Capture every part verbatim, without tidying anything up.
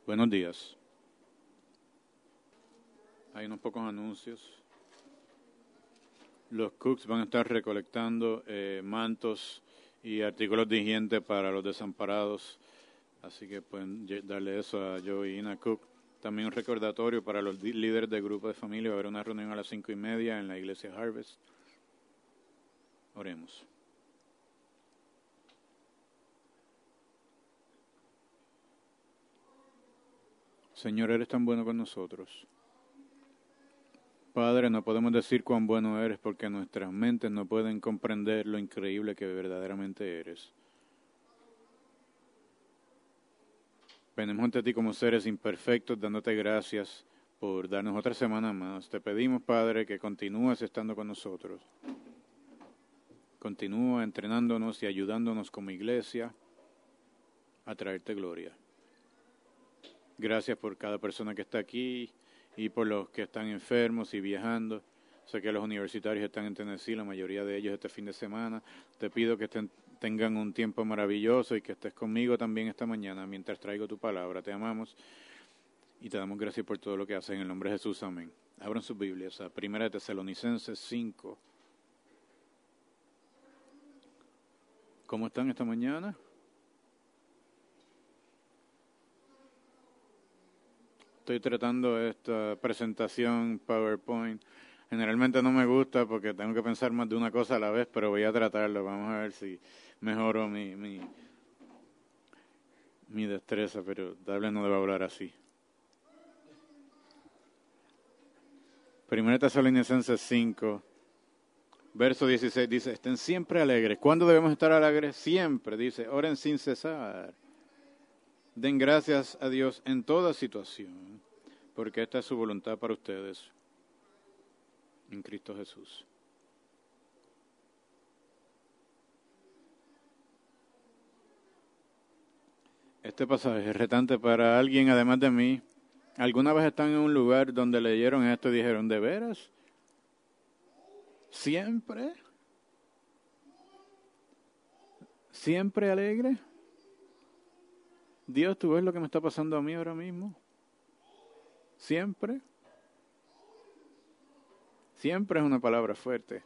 Buenos días. Hay unos pocos anuncios. Los Cooks van a estar recolectando eh, mantos y artículos de higiene para los desamparados. Así que pueden darle eso a Joe y Ina Cook. También un recordatorio para los líderes de grupo de familia. Va a haber una reunión a las cinco y media en la iglesia Harvest. Oremos. Señor, eres tan bueno con nosotros. Padre, no podemos decir cuán bueno eres porque nuestras mentes no pueden comprender lo increíble que verdaderamente eres. Venimos ante ti como seres imperfectos, dándote gracias por darnos otra semana más. Te pedimos, Padre, que continúes estando con nosotros. Continúa entrenándonos y ayudándonos como iglesia a traerte gloria. Gracias por cada persona que está aquí y por los que están enfermos y viajando. Sé que los universitarios están en Tennessee, la mayoría de ellos este fin de semana. Te pido que estén, tengan un tiempo maravilloso y que estés conmigo también esta mañana mientras traigo tu palabra. Te amamos y te damos gracias por todo lo que haces. En el nombre de Jesús, amén. Abran sus Biblias a Primera de Tesalonicenses cinco. ¿Cómo están esta mañana? Estoy tratando esta presentación PowerPoint. Generalmente no me gusta porque tengo que pensar más de una cosa a la vez, pero voy a tratarlo. Vamos a ver si mejoro mi, mi, mi destreza, pero tal vez no debo hablar así. Primera Tesalonicenses cinco, verso dieciséis dice, estén siempre alegres. ¿Cuándo debemos estar alegres? Siempre, dice, oren sin cesar. Den gracias a Dios en toda situación, porque esta es su voluntad para ustedes en Cristo Jesús. Este pasaje es retante para alguien además de mí. ¿Alguna vez están en un lugar donde leyeron esto y dijeron, ¿de veras? ¿Siempre? ¿Siempre alegre? Dios, ¿tú ves lo que me está pasando a mí ahora mismo? ¿Siempre? Siempre es una palabra fuerte.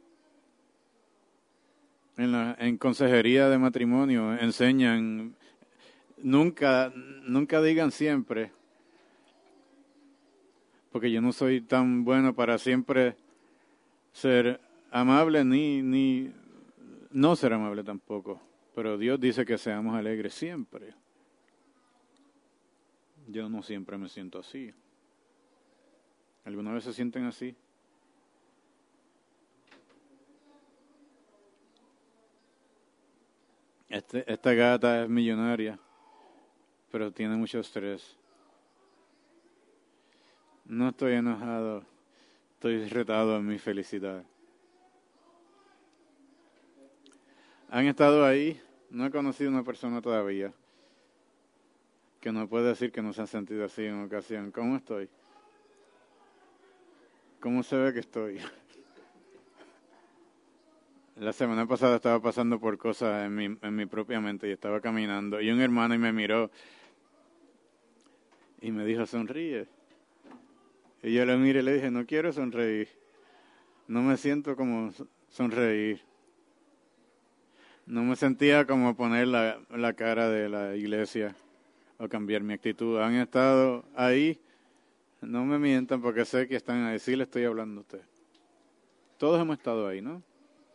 En, la, en consejería de matrimonio enseñan, nunca, nunca digan siempre, porque yo no soy tan bueno para siempre ser amable ni, ni no ser amable tampoco. Pero Dios dice que seamos alegres siempre. Yo no siempre me siento así. ¿Alguna vez se sienten así? Este, esta gata es millonaria, pero tiene mucho estrés. No estoy enojado, estoy retado en mi felicidad. ¿Han estado ahí? No he conocido a una persona todavía que no puede decir que no se han sentido así en ocasión. ¿Cómo estoy? ¿Cómo se ve que estoy? La semana pasada estaba pasando por cosas en mi, en mi propia mente y estaba caminando y un hermano y me miró y me dijo, sonríe. Y yo le miré y le dije, no quiero sonreír. No me siento como sonreír. No me sentía como poner la, la cara de la iglesia o cambiar mi actitud. Han estado ahí, no me mientan porque sé que están ahí. Sí le estoy hablando a usted. Todos hemos estado ahí, ¿no?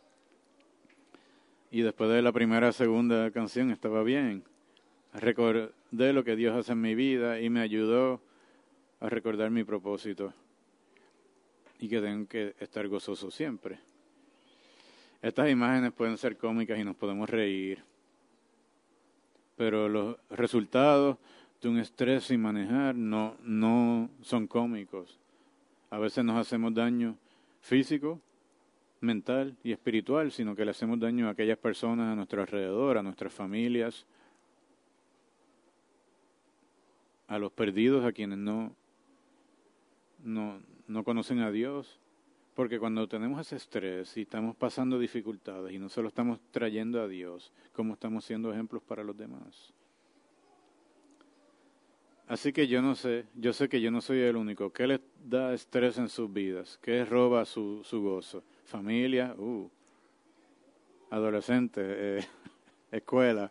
Y después de la primera, segunda canción estaba bien. Recordé lo que Dios hace en mi vida y me ayudó a recordar mi propósito. Y que tengo que estar gozoso siempre. Estas imágenes pueden ser cómicas y nos podemos reír. Pero los resultados de un estrés sin manejar no, no son cómicos. A veces nos hacemos daño físico, mental y espiritual, sino que le hacemos daño a aquellas personas a nuestro alrededor, a nuestras familias, a los perdidos, a quienes no, no, no conocen a Dios. Porque cuando tenemos ese estrés y estamos pasando dificultades y no se lo estamos trayendo a Dios, ¿cómo estamos siendo ejemplos para los demás? Así que yo no sé, yo sé que yo no soy el único. ¿Qué les da estrés en sus vidas? ¿Qué roba su, su gozo? Familia, uh, adolescente, eh, escuela,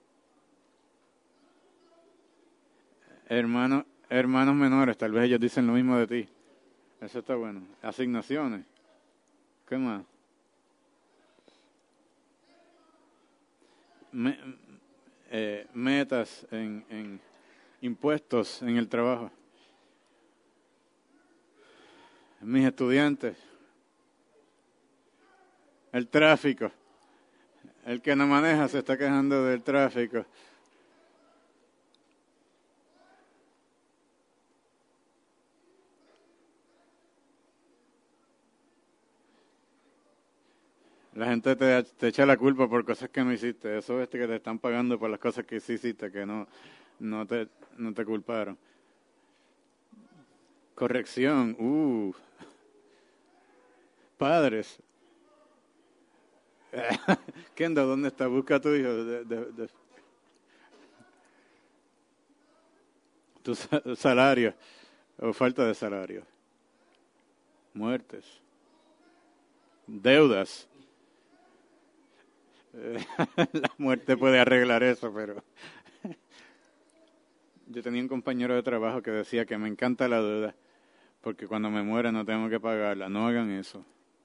hermanos, hermanos menores, tal vez ellos dicen lo mismo de ti. Eso está bueno. Asignaciones. ¿Qué más? Me, eh, metas en, en impuestos en el trabajo. Mis estudiantes. El tráfico. El que no maneja se está quejando del tráfico. La gente te, te echa la culpa por cosas que no hiciste. Eso es que te están pagando por las cosas que sí hiciste, que no, no, te, no te culparon. Corrección. Uh. Padres. Kendo, ¿dónde está? Busca a tu hijo. De, de, de. Tu salario o falta de salario. Muertes. Deudas. La muerte puede arreglar eso, pero yo tenía un compañero de trabajo que decía que me encanta la deuda porque cuando me muera no tengo que pagarla. No hagan eso.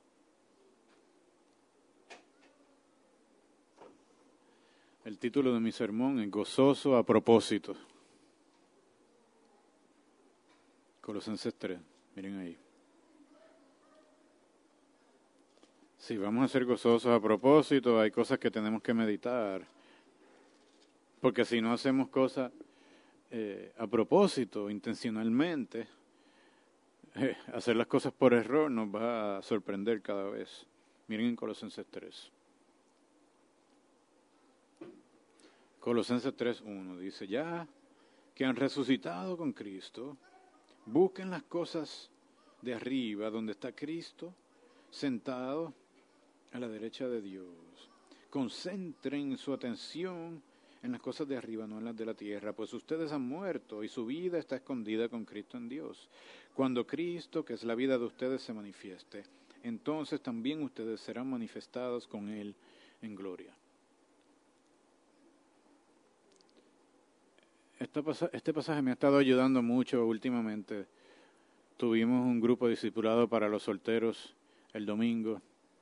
El título de mi sermón es Gozoso a propósito. Colosenses tres, miren ahí. Sí, vamos a ser gozosos a propósito, hay cosas que tenemos que meditar. Porque si no hacemos cosas eh, a propósito, intencionalmente, eh, hacer las cosas por error nos va a sorprender cada vez. Miren en Colosenses tres. Colosenses tres uno dice, ya que han resucitado con Cristo, busquen las cosas de arriba, donde está Cristo, sentado a la derecha de Dios. Concentren su atención en las cosas de arriba, no en las de la tierra, pues ustedes han muerto y su vida está escondida con Cristo en Dios. Cuando Cristo, que es la vida de ustedes, se manifieste, entonces también ustedes serán manifestados con Él en gloria. Este pasaje me ha estado ayudando mucho últimamente. Tuvimos un grupo discipulado para los solteros el domingo.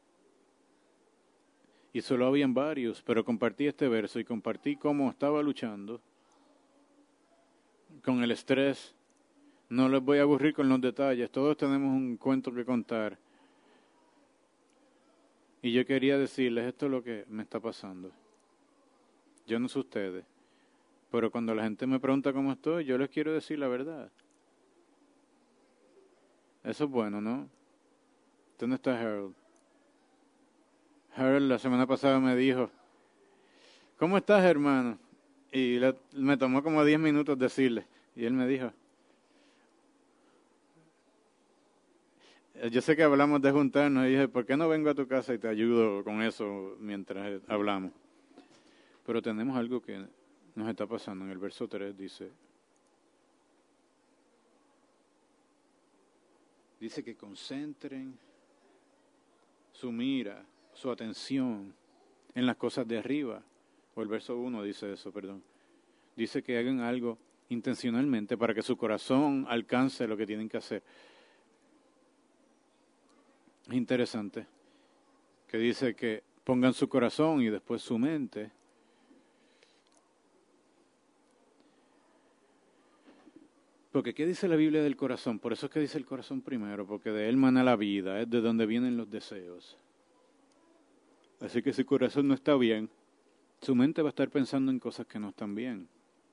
Y solo habían varios, pero compartí este verso y compartí cómo estaba luchando con el estrés. No les voy a aburrir con los detalles, todos tenemos un cuento que contar. Y yo quería decirles, esto es lo que me está pasando. Yo no sé ustedes, pero cuando la gente me pregunta cómo estoy, yo les quiero decir la verdad. Eso es bueno, ¿no? ¿Dónde está Harold? Harold la semana pasada me dijo, ¿cómo estás, hermano? Y le, me tomó como diez minutos decirle. Y él me dijo, yo sé que hablamos de juntarnos, y dije, ¿por qué no vengo a tu casa y te ayudo con eso mientras hablamos? Pero tenemos algo que nos está pasando. En el verso tres dice, dice que concentren su mira, su atención en las cosas de arriba. O el verso uno dice eso, perdón. Dice que hagan algo intencionalmente para que su corazón alcance lo que tienen que hacer. Es interesante que dice que pongan su corazón y después su mente. Porque ¿qué dice la Biblia del corazón? Por eso es que dice el corazón primero, porque de él mana la vida, es de donde vienen los deseos. Así que si su corazón no está bien, su mente va a estar pensando en cosas que no están bien.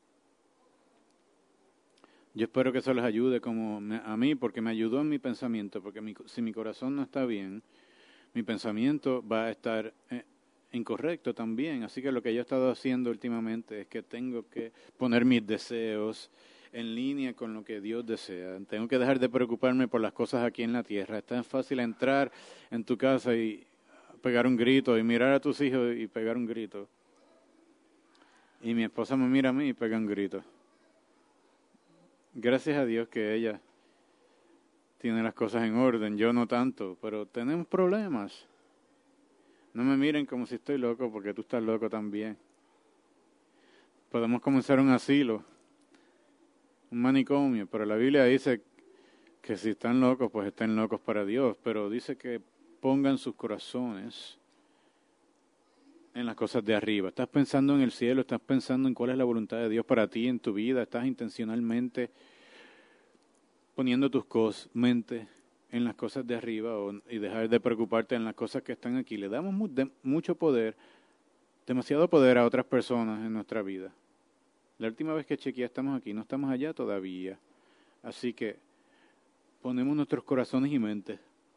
Yo espero que eso les ayude como me, a mí, porque me ayudó en mi pensamiento, porque mi, si mi corazón no está bien, mi pensamiento va a estar eh, incorrecto también. Así que lo que yo he estado haciendo últimamente es que tengo que poner mis deseos en línea con lo que Dios desea. Tengo que dejar de preocuparme por las cosas aquí en la tierra. Es tan fácil entrar en tu casa y pegar un grito y mirar a tus hijos y pegar un grito. Y mi esposa me mira a mí y pega un grito. gracias a Dios que ella tiene las cosas en orden, yo no tanto, pero tenemos problemas. No me miren como si estoy loco, porque tú estás loco también. Podemos comenzar un asilo, un manicomio, pero la Biblia dice que si están locos, pues estén locos para Dios, pero dice que pongan sus corazones en las cosas de arriba. Estás pensando en el cielo, estás pensando en cuál es la voluntad de Dios para ti en tu vida, estás intencionalmente poniendo tus cos mente en las cosas de arriba o, y dejar de preocuparte en las cosas que están aquí. Le damos mu de, mucho poder, demasiado poder a otras personas en nuestra vida. La última vez que chequeé estamos aquí, no estamos allá todavía. Así que ponemos nuestros corazones y mentes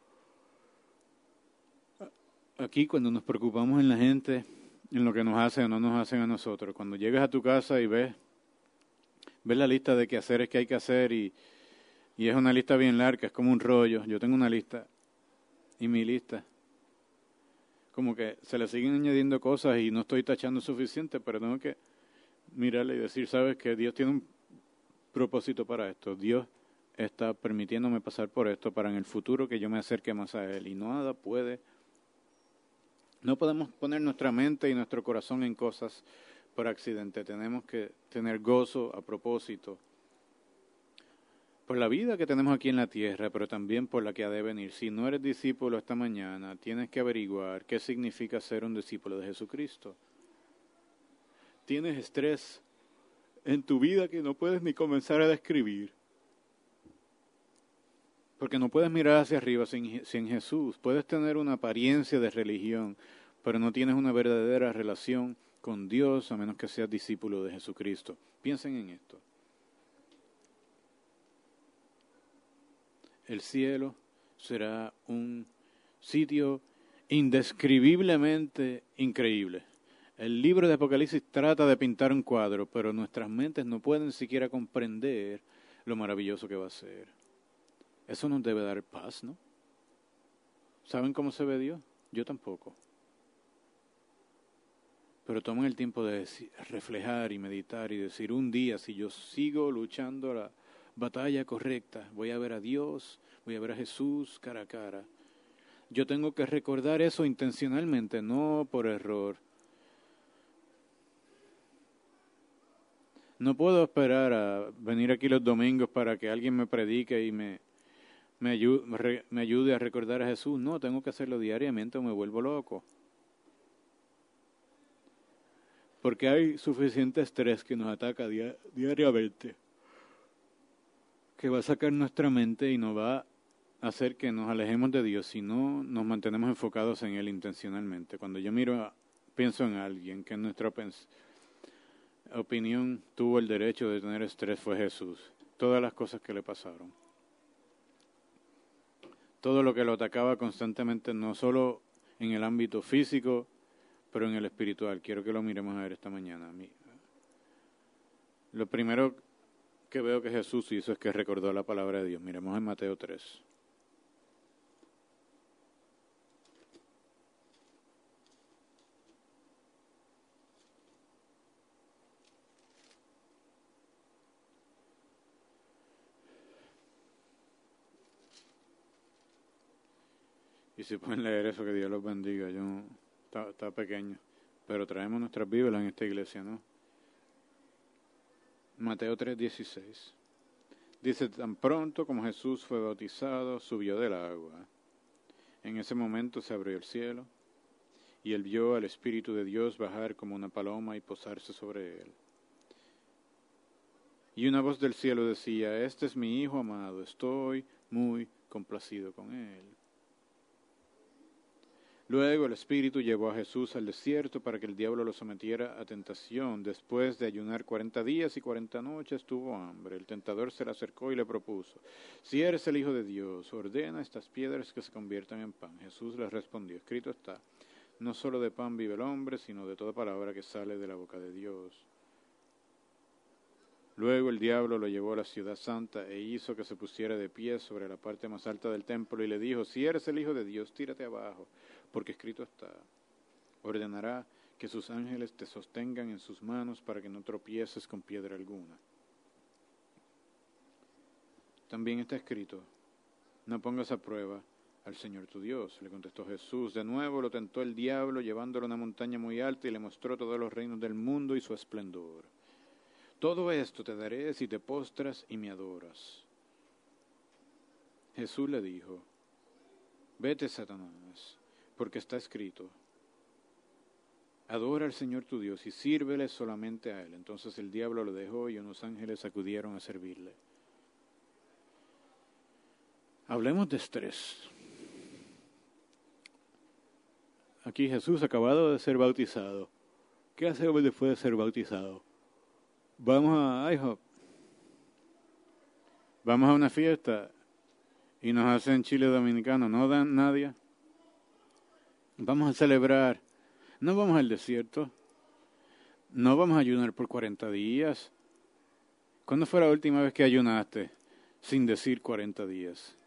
aquí cuando nos preocupamos en la gente, en lo que nos hacen o no nos hacen a nosotros. Cuando llegas a tu casa y ves, ves la lista de quehaceres que hay que hacer y, y es una lista bien larga, es como un rollo. Yo tengo una lista y mi lista, como que se le siguen añadiendo cosas y no estoy tachando suficiente, pero tengo que mirarle y decir, sabes que Dios tiene un propósito para esto. Dios está permitiéndome pasar por esto para en el futuro que yo me acerque más a Él y nada puede. No podemos poner nuestra mente y nuestro corazón en cosas por accidente. Tenemos que tener gozo a propósito por la vida que tenemos aquí en la tierra, pero también por la que ha de venir. Si no eres discípulo esta mañana, tienes que averiguar qué significa ser un discípulo de Jesucristo. Tienes estrés en tu vida que no puedes ni comenzar a describir. Porque no puedes mirar hacia arriba sin, sin Jesús. Puedes tener una apariencia de religión, pero no tienes una verdadera relación con Dios a menos que seas discípulo de Jesucristo. Piensen en esto. El cielo será un sitio indescribiblemente increíble. El libro de Apocalipsis trata de pintar un cuadro, pero nuestras mentes no pueden siquiera comprender lo maravilloso que va a ser. Eso nos debe dar paz, ¿no? ¿Saben cómo se ve Dios? Yo tampoco. Pero tomen el tiempo de decir, reflejar y meditar y decir, un día si yo sigo luchando la batalla correcta, voy a ver a Dios, voy a ver a Jesús cara a cara. Yo tengo que recordar eso intencionalmente, no por error. No puedo esperar a venir aquí los domingos para que alguien me predique y me, me, ayude, me ayude a recordar a Jesús. No, tengo que hacerlo diariamente o me vuelvo loco. Porque hay suficiente estrés que nos ataca dia- diariamente, que va a sacar nuestra mente y nos va a hacer que nos alejemos de Dios si no nos mantenemos enfocados en Él intencionalmente. Cuando yo miro, a, pienso en alguien que en nuestra opinión tuvo el derecho de tener estrés fue Jesús. Todas las cosas que le pasaron. Todo lo que lo atacaba constantemente, no solo en el ámbito físico, pero en el espiritual. Quiero que lo miremos a ver esta mañana. Lo primero que veo que Jesús hizo es que recordó la palabra de Dios. Miremos en Mateo tres. Y si pueden leer eso, que Dios los bendiga. Yo está, está pequeño, pero traemos nuestras Biblias en esta iglesia, ¿no? Mateo tres dieciséis. Dice, tan pronto como Jesús fue bautizado, subió del agua. En ese momento se abrió el cielo, y él vio al Espíritu de Dios bajar como una paloma y posarse sobre él. Y una voz del cielo decía, este es mi Hijo amado, estoy muy complacido con él. Luego el Espíritu llevó a Jesús al desierto para que el diablo lo sometiera a tentación. Después de ayunar cuarenta días y cuarenta noches tuvo hambre. El tentador se le acercó y le propuso, si eres el Hijo de Dios, ordena estas piedras que se conviertan en pan. Jesús le respondió, escrito está, no solo de pan vive el hombre, sino de toda palabra que sale de la boca de Dios. Luego el diablo lo llevó a la ciudad santa e hizo que se pusiera de pie sobre la parte más alta del templo y le dijo, si eres el Hijo de Dios, tírate abajo, porque escrito está, ordenará que sus ángeles te sostengan en sus manos para que no tropieces con piedra alguna. también está escrito, no pongas a prueba al Señor tu Dios. Le contestó Jesús. De nuevo lo tentó el diablo, llevándolo a una montaña muy alta y le mostró todos los reinos del mundo y su esplendor. Todo esto te daré si te postras y me adoras. Jesús le dijo, vete, Satanás, porque está escrito, adora al Señor tu Dios y sírvele solamente a Él. Entonces el diablo lo dejó y unos ángeles acudieron a servirle. Hablemos de estrés. Aquí Jesús, acabado de ser bautizado. ¿Qué hace después de ser bautizado? Vamos a IHOP. Vamos a una fiesta y nos hacen chile dominicano. No dan nadie. Vamos a celebrar. No vamos al desierto. No vamos a ayunar por cuarenta días. ¿Cuándo fue la última vez que ayunaste sin decir cuarenta días?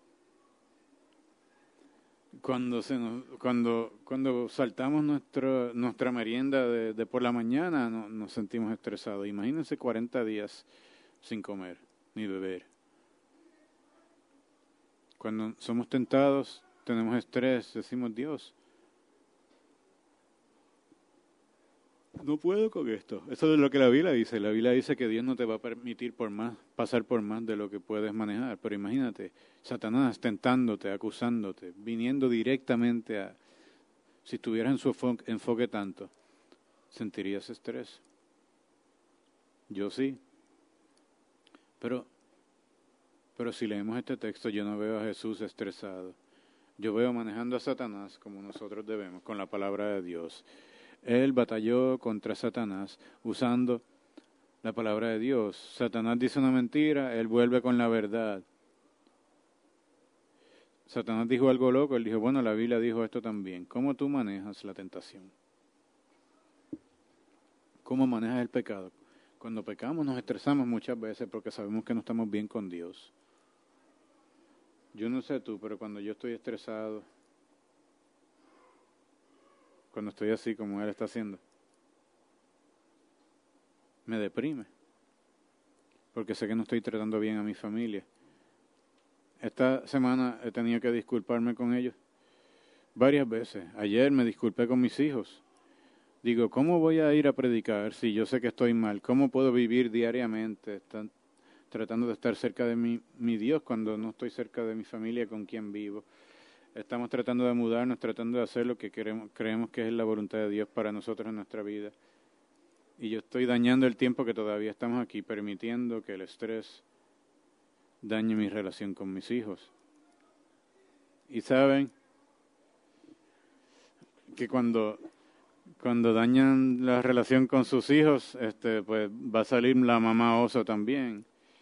Cuando se nos, cuando cuando saltamos nuestro, nuestra merienda de, de por la mañana no, nos sentimos estresados. Imagínense cuarenta días sin comer ni beber. Cuando somos tentados, tenemos estrés, decimos, Dios, no puedo con esto. Eso es lo que la Biblia dice. La Biblia dice que Dios no te va a permitir por más, pasar por más de lo que puedes manejar. Pero imagínate, Satanás tentándote, acusándote, viniendo directamente a... Si estuvieras en su enfoque, enfoque tanto, ¿sentirías estrés? Yo sí. Pero, pero si leemos este texto, yo no veo a Jesús estresado. Yo veo manejando a Satanás como nosotros debemos, con la palabra de Dios. Él batalló contra Satanás usando la palabra de Dios. Satanás dice una mentira, él vuelve con la verdad. Satanás dijo algo loco, él dijo, bueno, la Biblia dijo esto también. ¿Cómo tú manejas la tentación? ¿Cómo manejas el pecado? Cuando pecamos nos estresamos muchas veces porque sabemos que no estamos bien con Dios. Yo no sé tú, pero cuando yo estoy estresado, cuando estoy así como él está haciendo, me deprime, porque sé que no estoy tratando bien a mi familia. Esta semana he tenido que disculparme con ellos varias veces. Ayer me disculpé con mis hijos. Digo, ¿cómo voy a ir a predicar si yo sé que estoy mal? ¿Cómo puedo vivir diariamente están, tratando de estar cerca de mi, mi Dios cuando no estoy cerca de mi familia con quien vivo? Estamos tratando de mudarnos, tratando de hacer lo que queremos, creemos que es la voluntad de Dios para nosotros en nuestra vida. Y yo estoy dañando el tiempo que todavía estamos aquí, permitiendo que el estrés dañe mi relación con mis hijos. Y saben que cuando, cuando dañan la relación con sus hijos, este, pues va a salir la mamá oso también.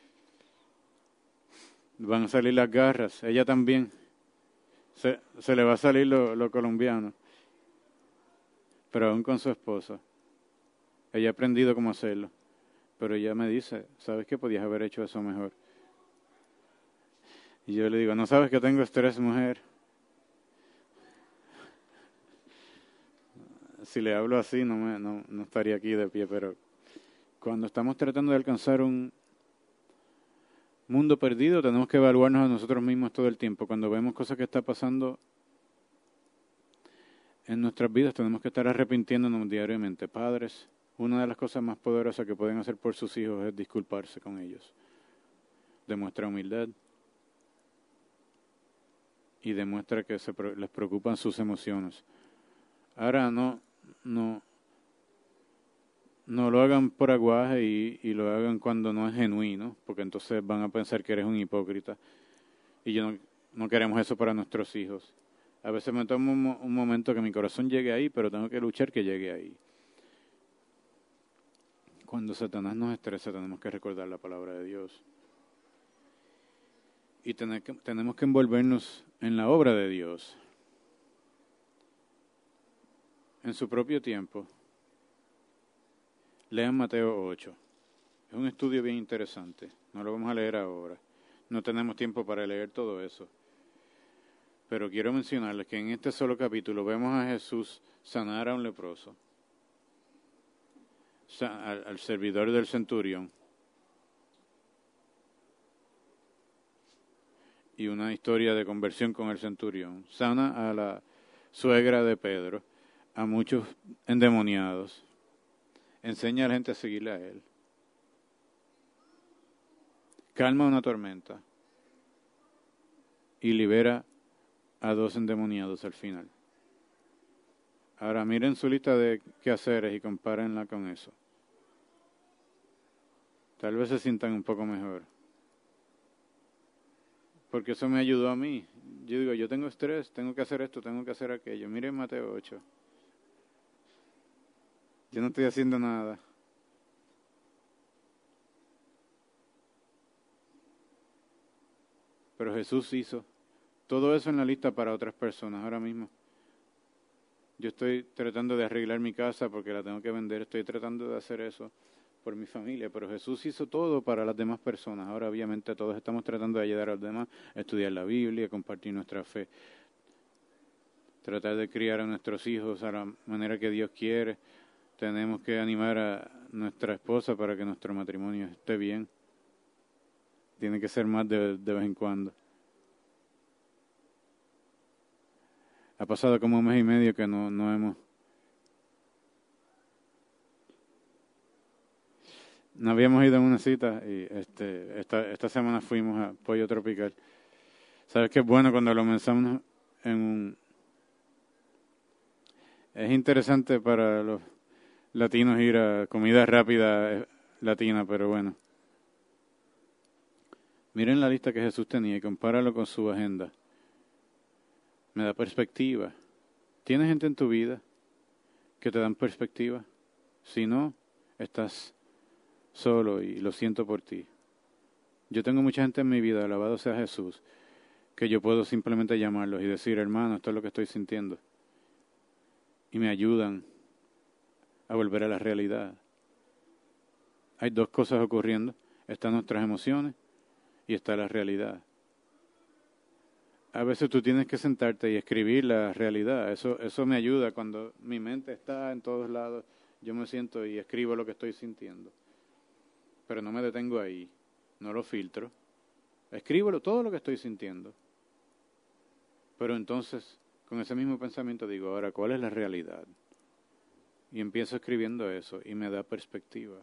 Van a salir las garras, ella también. Se, se le va a salir lo, lo colombiano, pero aún con su esposa. Ella ha aprendido cómo hacerlo, pero ella me dice, ¿sabes qué? Podías haber hecho eso mejor. Y yo le digo, ¿no sabes que tengo estrés, mujer? Si le hablo así, no, me, no, no estaría aquí de pie, pero cuando estamos tratando de alcanzar un mundo perdido, tenemos que evaluarnos a nosotros mismos todo el tiempo. Cuando vemos cosas que están pasando en nuestras vidas, tenemos que estar arrepintiéndonos diariamente. Padres, una de las cosas más poderosas que pueden hacer por sus hijos es disculparse con ellos. Demuestra humildad y demuestra que se, les preocupan sus emociones. Ahora no, no, no lo hagan por aguaje y, y lo hagan cuando no es genuino, porque entonces van a pensar que eres un hipócrita. Y yo no, no queremos eso para nuestros hijos. A veces me tomo un, un momento que mi corazón llegue ahí, pero tengo que luchar que llegue ahí. Cuando Satanás nos estresa, tenemos que recordar la palabra de Dios. Y tener que, tenemos que envolvernos en la obra de Dios. En su propio tiempo. Lean Mateo ocho. Es un estudio bien interesante. No lo vamos a leer ahora. No tenemos tiempo para leer todo eso. Pero quiero mencionarles que en este solo capítulo vemos a Jesús sanar a un leproso. Al, al servidor del centurión. y una historia de conversión con el centurión. Sana a la suegra de Pedro, a muchos endemoniados. Enseña a la gente a seguirle a él. Calma una tormenta y libera a dos endemoniados al final. Ahora miren su lista de quehaceres y compárenla con eso. Tal vez se sientan un poco mejor. Porque eso me ayudó a mí. Yo digo, yo tengo estrés, tengo que hacer esto, tengo que hacer aquello. Miren Mateo ocho. Yo no estoy haciendo nada. Pero Jesús hizo todo eso en la lista para otras personas ahora mismo. Yo estoy tratando de arreglar mi casa porque la tengo que vender. Estoy tratando de hacer eso por mi familia. Pero Jesús hizo todo para las demás personas. Ahora obviamente todos estamos tratando de ayudar a los demás a estudiar la Biblia, a compartir nuestra fe. Tratar de criar a nuestros hijos a la manera que Dios quiere. Tenemos que animar a nuestra esposa para que nuestro matrimonio esté bien. Tiene que ser más de, de vez en cuando. Ha pasado como un mes y medio que no, no hemos... No habíamos ido a una cita y este, esta, esta semana fuimos a Pollo Tropical. ¿Sabes qué es bueno cuando lo comenzamos en un... Es interesante para los latinos ir a comida rápida latina, pero bueno. Miren la lista que Jesús tenía y compáralo con su agenda. Me da perspectiva. ¿Tienes gente en tu vida que te dan perspectiva? Si no, estás solo y lo siento por ti. Yo tengo mucha gente en mi vida, alabado sea Jesús, que yo puedo simplemente llamarlos y decir, hermano, esto es lo que estoy sintiendo. Y me ayudan a volver a la realidad. Hay dos cosas ocurriendo. Están nuestras emociones y está la realidad. A veces tú tienes que sentarte y escribir la realidad. Eso, eso me ayuda cuando mi mente está en todos lados. Yo me siento y escribo lo que estoy sintiendo. Pero no me detengo ahí. No lo filtro. Escribo todo lo que estoy sintiendo. Pero entonces, con ese mismo pensamiento digo, ahora, ¿cuál es la realidad? Y empiezo escribiendo eso y me da perspectiva.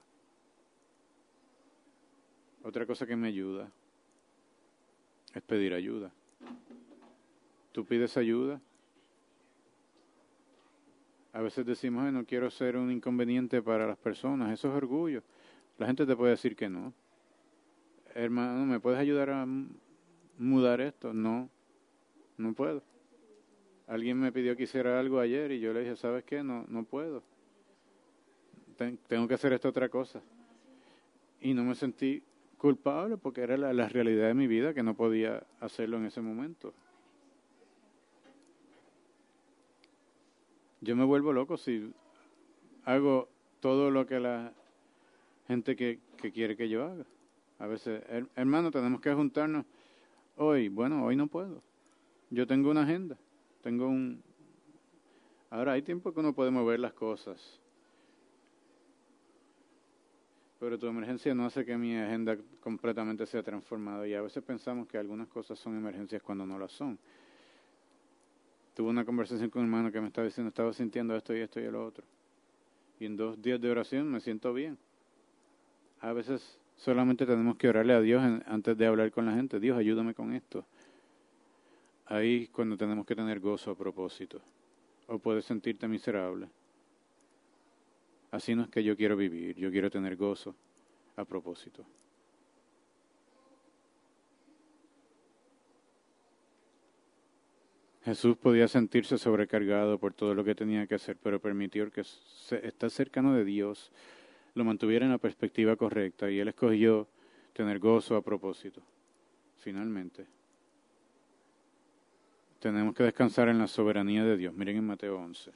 Otra cosa que me ayuda es pedir ayuda. ¿Tú pides ayuda? A veces decimos, ay, no quiero ser un inconveniente para las personas. Eso es orgullo. La gente te puede decir que no. Hermano, ¿me puedes ayudar a mudar esto? No, no puedo. Alguien me pidió que hiciera algo ayer y yo le dije, ¿sabes qué? No, no puedo. Ten, tengo que hacer esta otra cosa. Y no me sentí culpable porque era la, la realidad de mi vida que no podía hacerlo en ese momento. Yo me vuelvo loco si hago todo lo que la gente que, que quiere que yo haga. A veces, her, hermano, tenemos que juntarnos hoy. Bueno, hoy no puedo. Yo tengo una agenda. Tengo un... Ahora, hay tiempo que uno puede mover las cosas. Pero tu emergencia no hace que mi agenda completamente sea transformada. Y a veces pensamos que algunas cosas son emergencias cuando no las son. Tuve una conversación con un hermano que me estaba diciendo, estaba sintiendo esto y esto y lo otro. Y en dos días de oración me siento bien. A veces solamente tenemos que orarle a Dios en, antes de hablar con la gente. Dios, ayúdame con esto. Ahí es cuando tenemos que tener gozo a propósito. O puedes sentirte miserable. Así no es que yo quiero vivir. Yo quiero tener gozo a propósito. Jesús podía sentirse sobrecargado por todo lo que tenía que hacer, pero permitió que estar cercano de Dios lo mantuviera en la perspectiva correcta y Él escogió tener gozo a propósito. Finalmente, tenemos que descansar en la soberanía de Dios. Miren en Mateo once.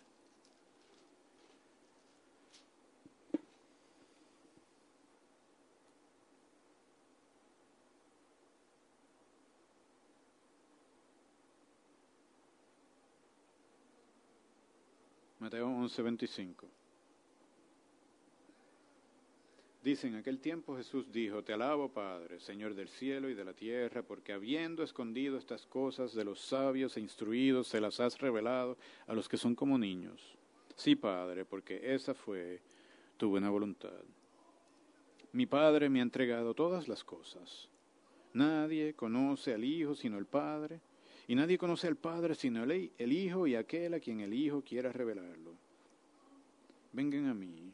Mateo once, veinticinco. Dice, en aquel tiempo Jesús dijo, te alabo, Padre, Señor del cielo y de la tierra, porque habiendo escondido estas cosas de los sabios e instruidos, se las has revelado a los que son como niños. Sí, Padre, porque esa fue tu buena voluntad. Mi Padre me ha entregado todas las cosas. Nadie conoce al Hijo sino el Padre, y nadie conoce al Padre sino el, el Hijo y aquel a quien el Hijo quiera revelarlo. Vengan a mí.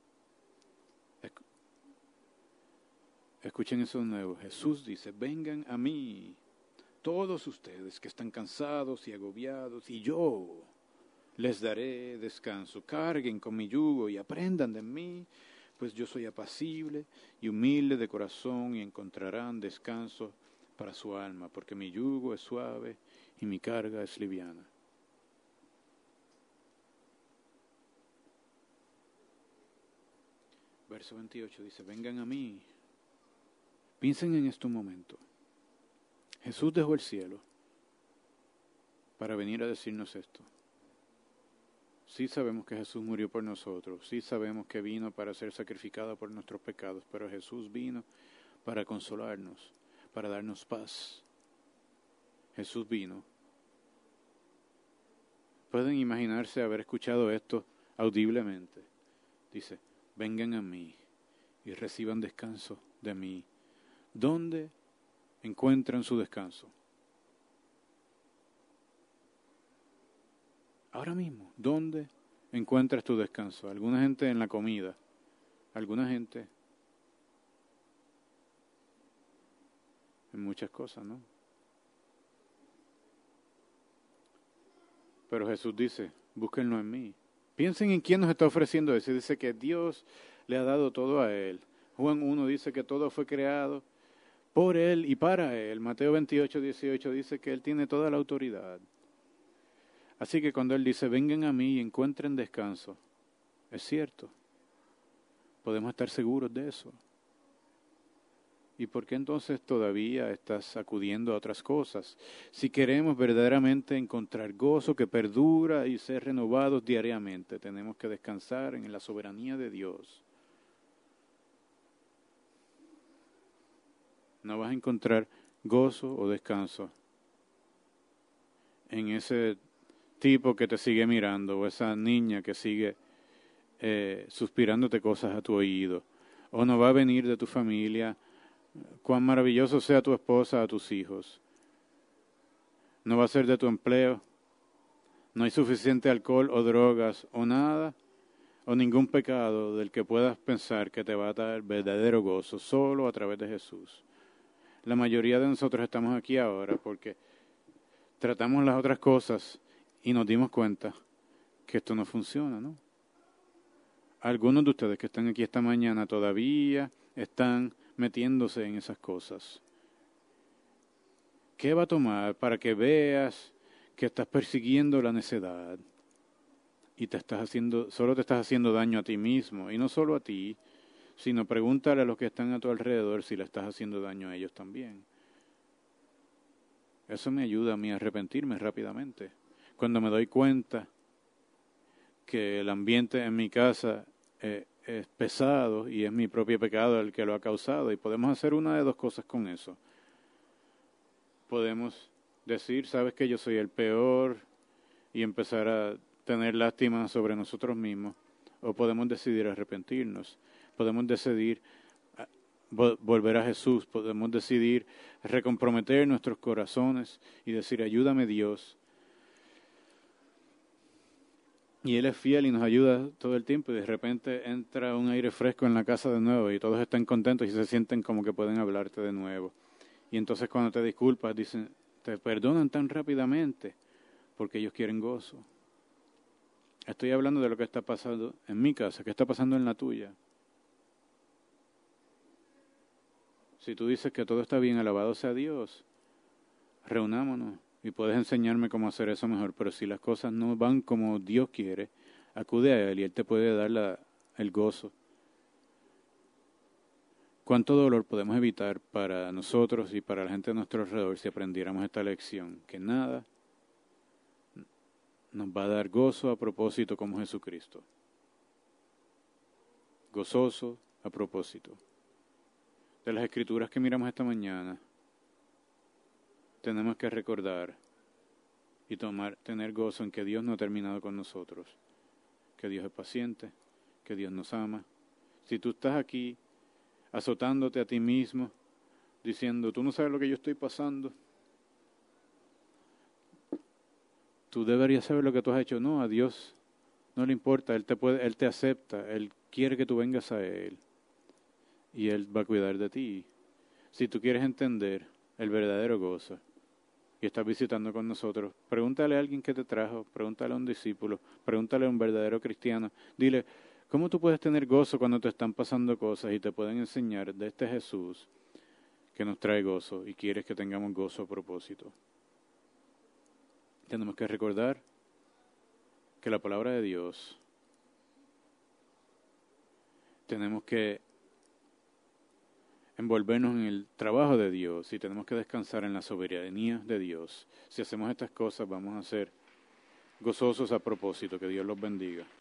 Escuchen eso de nuevo. Jesús dice, vengan a mí, todos ustedes que están cansados y agobiados, y yo les daré descanso. Carguen con mi yugo y aprendan de mí, pues yo soy apacible y humilde de corazón, y encontrarán descanso para su alma, porque mi yugo es suave y mi carga es liviana. Verso veintiocho dice, vengan a mí. Piensen en esto un momento. Jesús dejó el cielo para venir a decirnos esto. Sí sabemos que Jesús murió por nosotros, sí sabemos que vino para ser sacrificado por nuestros pecados, pero Jesús vino para consolarnos, para darnos paz. Jesús vino. Pueden imaginarse haber escuchado esto audiblemente. Dice, vengan a mí y reciban descanso de mí. ¿Dónde encuentran su descanso? Ahora mismo, ¿dónde encuentras tu descanso? Alguna gente en la comida, alguna gente en muchas cosas, ¿no? Pero Jesús dice, búsquenlo en mí. Piensen en quién nos está ofreciendo eso. Dice que Dios le ha dado todo a Él. Juan uno dice que todo fue creado por Él y para Él. Mateo veintiocho, dieciocho dice que Él tiene toda la autoridad. Así que cuando Él dice, vengan a mí y encuentren descanso, es cierto. Podemos estar seguros de eso. ¿Y por qué entonces todavía estás acudiendo a otras cosas? Si queremos verdaderamente encontrar gozo que perdura y ser renovados diariamente, tenemos que descansar en la soberanía de Dios. No vas a encontrar gozo o descanso en ese tipo que te sigue mirando o esa niña que sigue eh, suspirándote cosas a tu oído. O no va a venir de tu familia, cuán maravilloso sea tu esposa o tus hijos. No va a ser de tu empleo. No hay suficiente alcohol o drogas o nada o ningún pecado del que puedas pensar que te va a dar verdadero gozo solo a través de Jesús. La mayoría de nosotros estamos aquí ahora porque tratamos las otras cosas y nos dimos cuenta que esto no funciona, ¿no? Algunos de ustedes que están aquí esta mañana todavía están metiéndose en esas cosas. ¿Qué va a tomar para que veas que estás persiguiendo la necedad y te estás haciendo, solo te estás haciendo daño a ti mismo? Y no solo a ti, sino pregúntale a los que están a tu alrededor si le estás haciendo daño a ellos también. Eso me ayuda a mí a arrepentirme rápidamente. Cuando me doy cuenta que el ambiente en mi casa eh, es pesado y es mi propio pecado el que lo ha causado, y podemos hacer una de dos cosas con eso. Podemos decir, sabes que yo soy el peor, y empezar a tener lástima sobre nosotros mismos, o podemos decidir arrepentirnos. Podemos decidir volver a Jesús, podemos decidir recomprometer nuestros corazones y decir, ayúdame Dios. Y Él es fiel y nos ayuda todo el tiempo, y de repente entra un aire fresco en la casa de nuevo y todos están contentos y se sienten como que pueden hablarte de nuevo. Y entonces cuando te disculpas, dicen, te perdonan tan rápidamente porque ellos quieren gozo. Estoy hablando de lo que está pasando en mi casa, ¿qué está pasando en la tuya? Si tú dices que todo está bien, alabado sea Dios, reunámonos y puedes enseñarme cómo hacer eso mejor. Pero si las cosas no van como Dios quiere, acude a Él y Él te puede dar la, el gozo. ¿Cuánto dolor podemos evitar para nosotros y para la gente de nuestro alrededor si aprendiéramos esta lección? Que nada nos va a dar gozo a propósito como Jesucristo. Gozoso, a propósito. De las escrituras que miramos esta mañana, tenemos que recordar y tomar, tener gozo en que Dios no ha terminado con nosotros, que Dios es paciente, que Dios nos ama. Si tú estás aquí azotándote a ti mismo, diciendo, tú no sabes lo que yo estoy pasando, tú deberías saber lo que tú has hecho. No, a Dios no le importa, Él te puede, Él te acepta, Él quiere que tú vengas a Él y Él va a cuidar de ti. Si tú quieres entender el verdadero gozo y estás visitando con nosotros, pregúntale a alguien que te trajo, pregúntale a un discípulo, pregúntale a un verdadero cristiano, dile, ¿cómo tú puedes tener gozo cuando te están pasando cosas y te pueden enseñar de este Jesús que nos trae gozo y quieres que tengamos gozo a propósito? Tenemos que recordar que la palabra de Dios, tenemos que envolvernos en el trabajo de Dios y tenemos que descansar en la soberanía de Dios. Si hacemos estas cosas, vamos a ser gozosos a propósito. Que Dios los bendiga.